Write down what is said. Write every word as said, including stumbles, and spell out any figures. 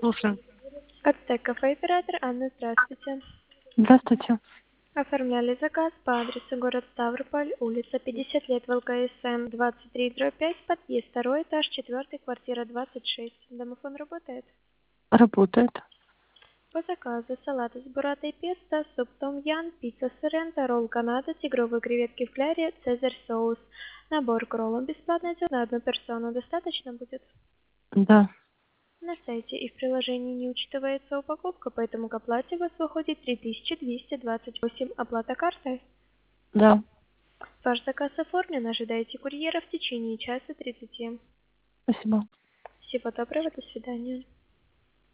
Слушаю. Ацтек кафе оператор Анна, здравствуйте. Здравствуйте. Оформляли заказ по адресу город Ставрополь, улица пятьдесят лет ВЛКСМ, двадцать три дробь пять, подъезд, второй этаж, четвертый, квартира двадцать шесть. Домофон работает? Работает. По заказу салаты с буратой песто, суп том ян, пицца соренто, ролл канада, тигровые креветки в кляре, цезарь соус. Набор к роллам бесплатно идет на одну персону. Достаточно будет? Да. На сайте и в приложении не учитывается упаковка, поэтому к оплате у вас выходит три тысячи двести двадцать восемь. Оплата картой. Да. Ваш заказ оформлен, ожидайте курьера в течение часа тридцати. Спасибо. Всего доброго, до свидания.